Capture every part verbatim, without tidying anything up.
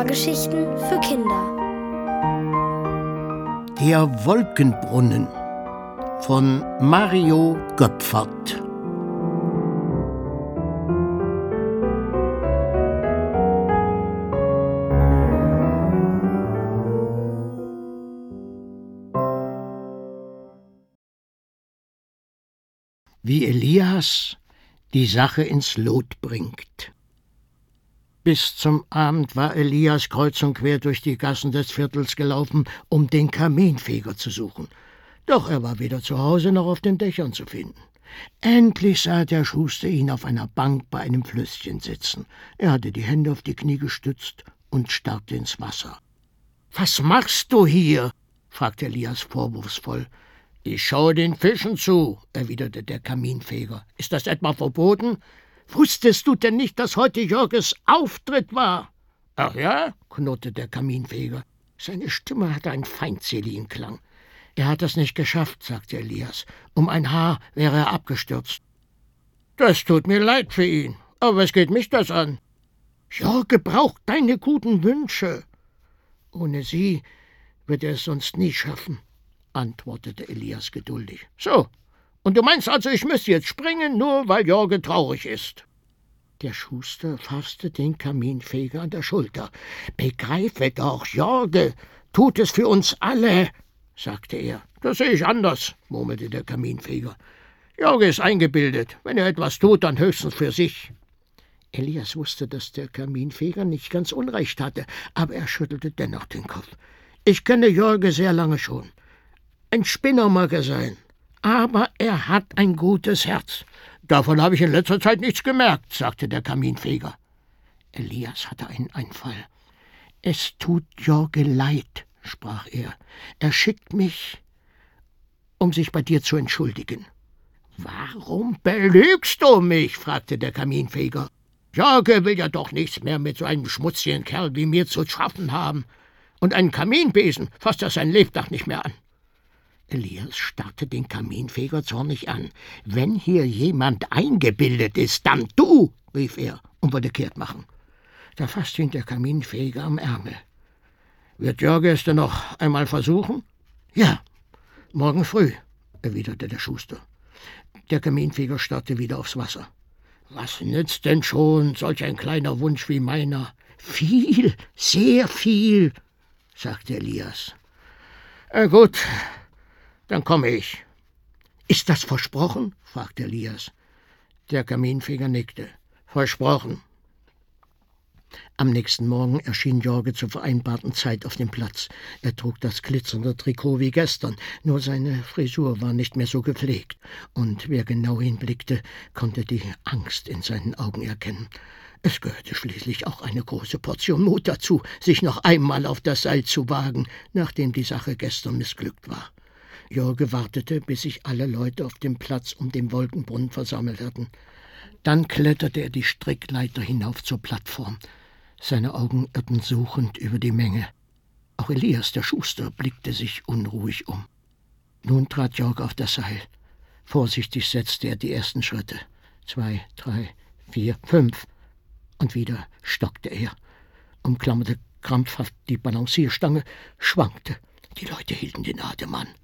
Hörgeschichten für Kinder. Der Wolkenbrunnen von Mario Göpfert. Wie Elias die Sache ins Lot bringt. Bis zum Abend war Elias kreuz und quer durch die Gassen des Viertels gelaufen, um den Kaminfeger zu suchen. Doch er war weder zu Hause noch auf den Dächern zu finden. Endlich sah der Schuster ihn auf einer Bank bei einem Flüsschen sitzen. Er hatte die Hände auf die Knie gestützt und starrte ins Wasser. »Was machst du hier?« fragte Elias vorwurfsvoll. »Ich schaue den Fischen zu«, erwiderte der Kaminfeger. »Ist das etwa verboten? Wusstest du denn nicht, dass heute Jörges Auftritt war?« »Ach ja?«, knurrte der Kaminfeger. Seine Stimme hatte einen feindseligen Klang. »Er hat es nicht geschafft«, sagte Elias. »Um ein Haar wäre er abgestürzt.« »Das tut mir leid für ihn. Aber was geht mich das an?« »Jörge braucht deine guten Wünsche. Ohne sie wird er es sonst nie schaffen«, antwortete Elias geduldig. »So, und du meinst also, ich müsste jetzt springen, nur weil Jörge traurig ist?« Der Schuster fasste den Kaminfeger an der Schulter. »Begreife doch, Jörge tut es für uns alle«, sagte er. »Das sehe ich anders«, murmelte der Kaminfeger. »Jörge ist eingebildet. Wenn er etwas tut, dann höchstens für sich.« Elias wusste, dass der Kaminfeger nicht ganz unrecht hatte, aber er schüttelte dennoch den Kopf. »Ich kenne Jörge sehr lange schon. Ein Spinner mag er sein, aber er hat ein gutes Herz.« »Davon habe ich in letzter Zeit nichts gemerkt«, sagte der Kaminfeger. Elias hatte einen Einfall. »Es tut Jörge leid«, sprach er. »Er schickt mich, um sich bei dir zu entschuldigen.« »Warum belügst du mich?«, fragte der Kaminfeger. »Jörge will ja doch nichts mehr mit so einem schmutzigen Kerl wie mir zu schaffen haben. Und einen Kaminbesen fasst er sein Lebtag nicht mehr an.« Elias starrte den Kaminfeger zornig an. »Wenn hier jemand eingebildet ist, dann du«, rief er und wollte kehrt machen. Da fasste ihn der Kaminfeger am Ärmel. »Wird Jörge es denn noch einmal versuchen?« »Ja, morgen früh«, erwiderte der Schuster. Der Kaminfeger starrte wieder aufs Wasser. »Was nützt denn schon solch ein kleiner Wunsch wie meiner?« »Viel, sehr viel«, sagte Elias. »Äh, gut, dann komme ich.« »Ist das versprochen?«, fragte Elias. Der Kaminfeger nickte. »Versprochen.« Am nächsten Morgen erschien Jörge zur vereinbarten Zeit auf dem Platz. Er trug das glitzernde Trikot wie gestern, nur seine Frisur war nicht mehr so gepflegt, und wer genau hinblickte, konnte die Angst in seinen Augen erkennen. Es gehörte schließlich auch eine große Portion Mut dazu, sich noch einmal auf das Seil zu wagen, nachdem die Sache gestern missglückt war. Jörge wartete, bis sich alle Leute auf dem Platz um den Wolkenbrunnen versammelt hatten. Dann kletterte er die Strickleiter hinauf zur Plattform. Seine Augen irrten suchend über die Menge. Auch Elias, der Schuster, blickte sich unruhig um. Nun trat Jörge auf das Seil. Vorsichtig setzte er die ersten Schritte. Zwei, drei, vier, fünf. Und wieder stockte er, umklammerte krampfhaft die Balancierstange, schwankte. Die Leute hielten den Atem an.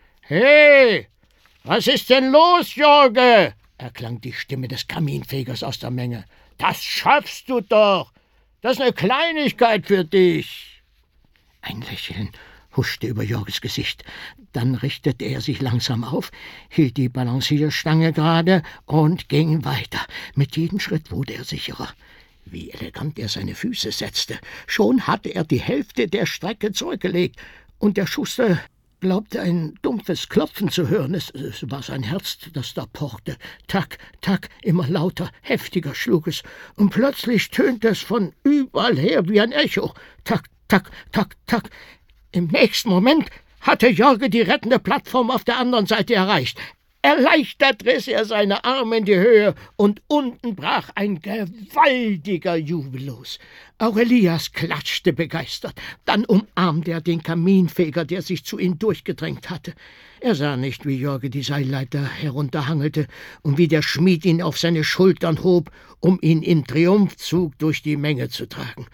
»Hey, was ist denn los, Jörge?« erklang die Stimme des Kaminfegers aus der Menge. »Das schaffst du doch! Das ist eine Kleinigkeit für dich!« Ein Lächeln huschte über Jörges Gesicht. Dann richtete er sich langsam auf, hielt die Balancierstange gerade und ging weiter. Mit jedem Schritt wurde er sicherer. Wie elegant er seine Füße setzte. Schon hatte er die Hälfte der Strecke zurückgelegt, und der Schuster glaubte ein dumpfes Klopfen zu hören. Es, es war sein Herz, das da pochte. Tack, tack, immer lauter, heftiger schlug es, und plötzlich tönte es von überall her wie ein Echo. Tack, tack, tack, tack. Im nächsten Moment hatte Jörge die rettende Plattform auf der anderen Seite erreicht. Erleichtert riss er seine Arme in die Höhe, und unten brach ein gewaltiger Jubel los. Auch Elias klatschte begeistert. Dann umarmte er den Kaminfeger, der sich zu ihm durchgedrängt hatte. Er sah nicht, wie Jörge die Seilleiter herunterhangelte und wie der Schmied ihn auf seine Schultern hob, um ihn im Triumphzug durch die Menge zu tragen.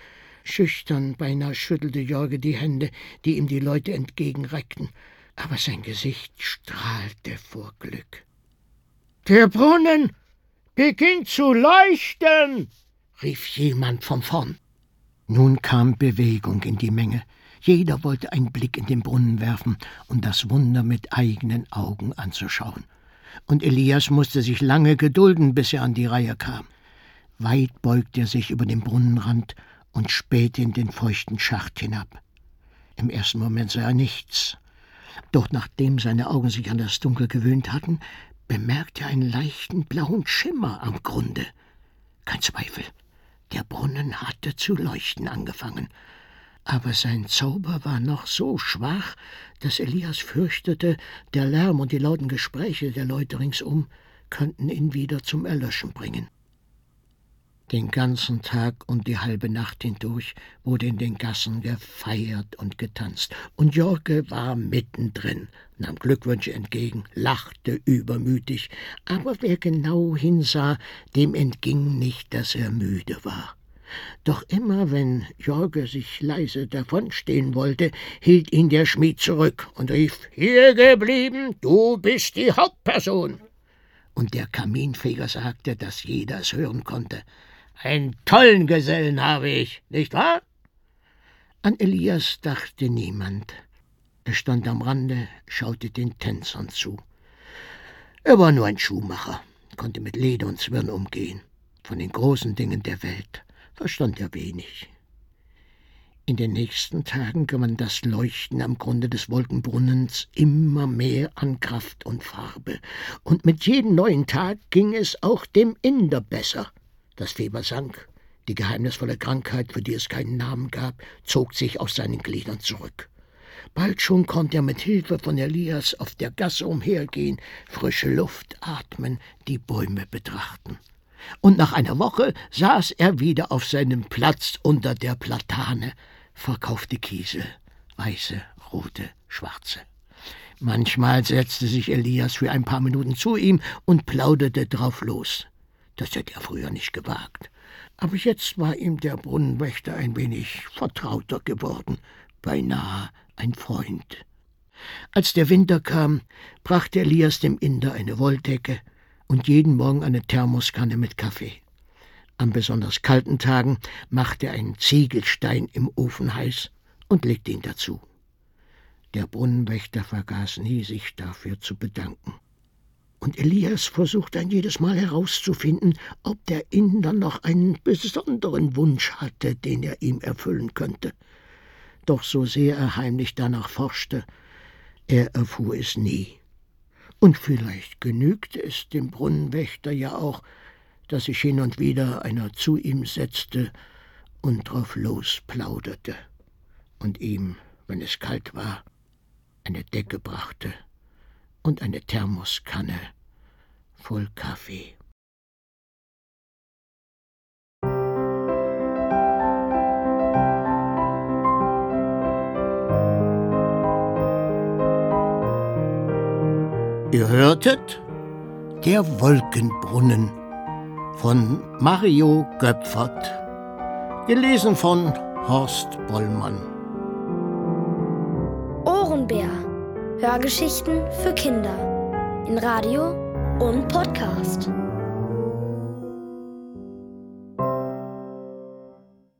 Schüchtern, beinahe schüttelte Jorge die Hände, die ihm die Leute entgegenreckten, aber sein Gesicht strahlte vor Glück. »Der Brunnen beginnt zu leuchten«, rief jemand von vorn. Nun kam Bewegung in die Menge. Jeder wollte einen Blick in den Brunnen werfen, um das Wunder mit eigenen Augen anzuschauen. Und Elias musste sich lange gedulden, bis er an die Reihe kam. Weit beugte er sich über den Brunnenrand und spähte in den feuchten Schacht hinab. Im ersten Moment sah er nichts. Doch nachdem seine Augen sich an das Dunkel gewöhnt hatten, bemerkte er einen leichten blauen Schimmer am Grunde. Kein Zweifel, der Brunnen hatte zu leuchten angefangen. Aber sein Zauber war noch so schwach, dass Elias fürchtete, der Lärm und die lauten Gespräche der Leute ringsum könnten ihn wieder zum Erlöschen bringen. Den ganzen Tag und die halbe Nacht hindurch wurde in den Gassen gefeiert und getanzt, und Jorge war mittendrin, nahm Glückwünsche entgegen, lachte übermütig, aber wer genau hinsah, dem entging nicht, dass er müde war. Doch immer, wenn Jorge sich leise davonstehen wollte, hielt ihn der Schmied zurück und rief: »Hier geblieben, du bist die Hauptperson!« Und der Kaminfeger sagte, dass jeder es hören konnte: »Einen tollen Gesellen habe ich, nicht wahr?« An Elias dachte niemand. Er stand am Rande, schaute den Tänzern zu. Er war nur ein Schuhmacher, konnte mit Leder und Zwirn umgehen. Von den großen Dingen der Welt verstand er wenig. In den nächsten Tagen gewann das Leuchten am Grunde des Wolkenbrunnens immer mehr an Kraft und Farbe, und mit jedem neuen Tag ging es auch dem Inder besser. Das Fieber sank, die geheimnisvolle Krankheit, für die es keinen Namen gab, zog sich aus seinen Gliedern zurück. Bald schon konnte er mit Hilfe von Elias auf der Gasse umhergehen, frische Luft atmen, die Bäume betrachten. Und nach einer Woche saß er wieder auf seinem Platz unter der Platane, verkaufte Kiesel, weiße, rote, schwarze. Manchmal setzte sich Elias für ein paar Minuten zu ihm und plauderte drauf los. Das hätte er früher nicht gewagt. Aber jetzt war ihm der Brunnenwächter ein wenig vertrauter geworden, beinahe ein Freund. Als der Winter kam, brachte Elias dem Inder eine Wolldecke und jeden Morgen eine Thermoskanne mit Kaffee. An besonders kalten Tagen machte er einen Ziegelstein im Ofen heiß und legte ihn dazu. Der Brunnenwächter vergaß nie, sich dafür zu bedanken. Und Elias versuchte ein jedes Mal herauszufinden, ob der Inder noch einen besonderen Wunsch hatte, den er ihm erfüllen könnte. Doch so sehr er heimlich danach forschte, er erfuhr es nie. Und vielleicht genügte es dem Brunnenwächter ja auch, dass sich hin und wieder einer zu ihm setzte und drauf losplauderte und ihm, wenn es kalt war, eine Decke brachte und eine Thermoskanne voll Kaffee. Ihr hörtet Der Wolkenbrunnen von Mario Göpfert, gelesen von Horst Bollmann. Ohrenbär. Hörgeschichten für Kinder in Radio und Podcast.